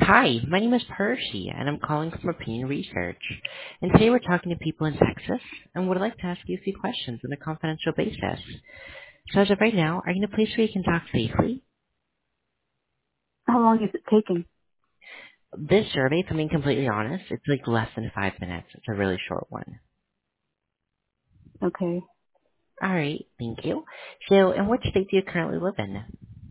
Hi, my name is Percy, and I'm calling from Opinion Research. And today we're talking to people in Texas, and would like to ask you a few questions on a confidential basis. So as of right now, are you in a place where you can talk safely? How long is it taking? This survey, if I'm being completely honest, it's like less than 5 minutes. It's a really short one. Okay. Alright, thank you. So, in which state do you currently live in?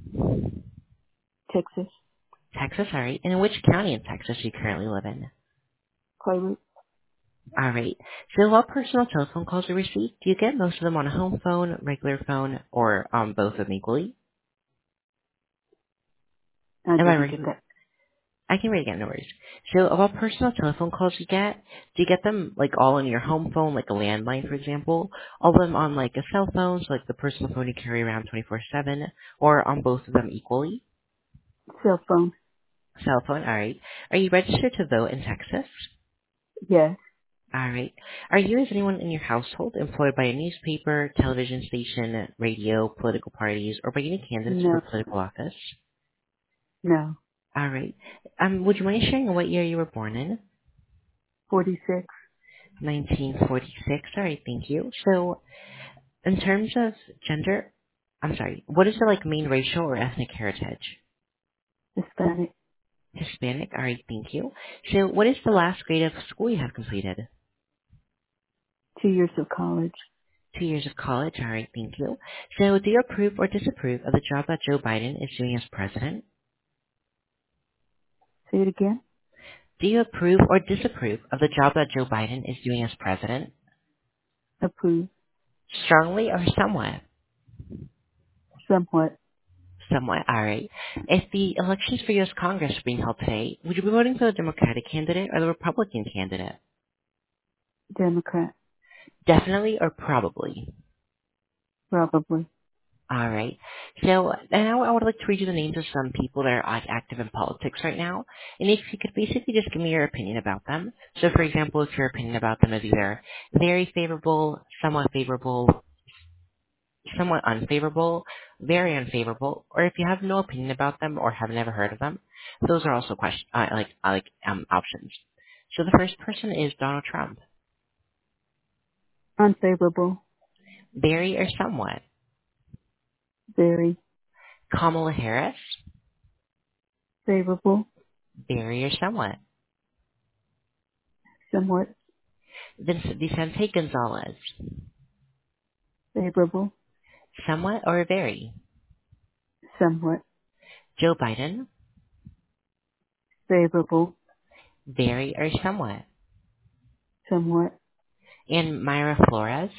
Texas. Texas, alright. And in which county in Texas do you currently live in? Claywood. Alright. So what personal telephone calls you receive? Do you get most of them on a home phone, regular phone, or both of them equally? I Am I didn't get reading? that. I can read again, no worries. So of all personal telephone calls you get, do you get them like all on your home phone, like a landline, for example? All of them on like a cell phone, so like the personal phone you carry around 24/7, or on both of them equally? Cell phone. Cell phone, alright. Are you registered to vote in Texas? Yes. Alright. Are you, as anyone in your household, employed by a newspaper, television station, radio, political parties, or by any candidates for No. political office? No. Alright. Would you mind sharing what year you were born in? 46. 1946. All right, thank you. So, in terms of gender, I'm sorry, what is the like main racial or ethnic heritage? Hispanic. Hispanic. All right, thank you. So, what is the last grade of school you have completed? 2 years of college. 2 years of college. All right, thank you. So, do you approve or disapprove of the job that Joe Biden is doing as president? Say it again. Do you approve or disapprove of the job that Joe Biden is doing as president? Approve. Strongly or somewhat? Somewhat. Somewhat. All right. If the elections for U.S. Congress are being held today, would you be voting for the Democratic candidate or the Republican candidate? Democrat. Definitely or probably? Probably. All right. So now I would like to read you the names of some people that are active in politics right now. And if you could basically just give me your opinion about them. So for example, if your opinion about them is either very favorable, somewhat unfavorable, very unfavorable, or if you have no opinion about them or have never heard of them, those are also options. So the first person is Donald Trump. Unfavorable. Very or somewhat. Very. Kamala Harris. Favorable. Very or somewhat. Somewhat. Vicente Gonzalez. Favorable. Somewhat or very. Somewhat. Joe Biden. Favorable. Very or somewhat. Somewhat. And Myra Flores.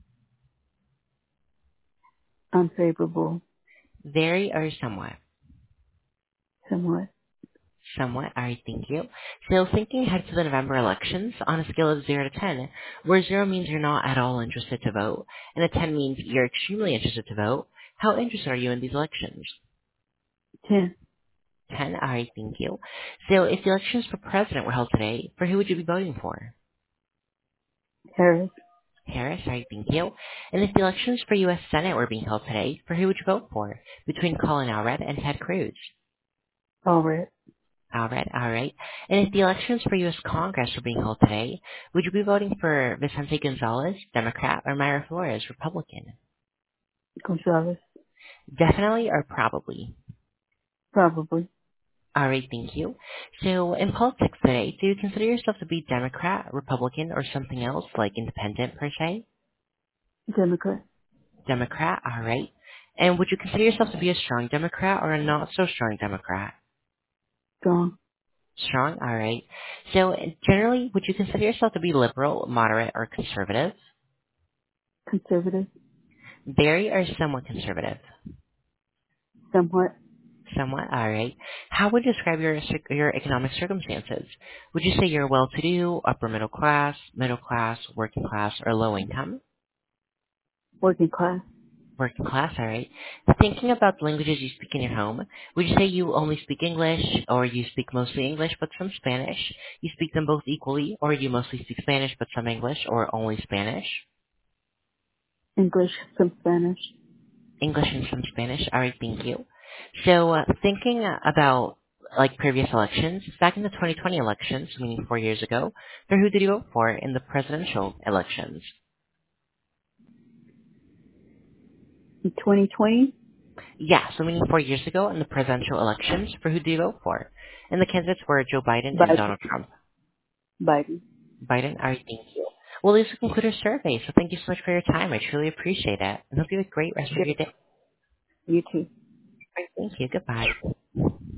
Unfavorable. Very or somewhat. Somewhat. Somewhat. All right, thank you. So thinking ahead to the November elections on a scale of 0 to 10, where 0 means you're not at all interested to vote, and a 10 means you're extremely interested to vote, how interested are you in these elections? 10. 10? All right, thank you. So if the elections for president were held today, for who would you be voting for? Harris. Harris, all right, thank you. And if the elections for U.S. Senate were being held today, for who would you vote for? Between Colin Allred and Ted Cruz? All red. All right, all right. And if the elections for U.S. Congress were being held today, would you be voting for Vicente Gonzalez, Democrat, or Myra Flores, Republican? Gonzalez. Definitely or probably? Probably. All right, thank you. So in politics today, do you consider yourself to be Democrat, Republican, or something else like independent per se? Democrat. Democrat, all right. And would you consider yourself to be a strong Democrat or a not so strong Democrat? Strong. Strong, all right. So generally, would you consider yourself to be liberal, moderate, or conservative? Conservative. Very or somewhat conservative? Somewhat. Somewhat, all right. How would you describe your economic circumstances? Would you say you're well-to-do, upper middle class, working class, or low income? Working class. Working class, all right. Thinking about the languages you speak in your home, would you say you only speak English, or you speak mostly English but some Spanish? You speak them both equally, or you mostly speak Spanish but some English, or only Spanish? English. Some Spanish. English and some Spanish. All right, thank you. So thinking about like previous elections, back in the 2020 elections, meaning 4 years ago, for who did you vote for in the presidential elections? In 2020, Yeah, so meaning 4 years ago in the presidential elections, for who did you vote for? And the candidates were Joe Biden and Biden. Donald Trump. Biden. Biden, all right, thank you. Well, this will conclude our survey, so thank you so much for your time. I truly appreciate it. And hope you have a great rest of Sure. your day. You too. All right, thank you. Goodbye.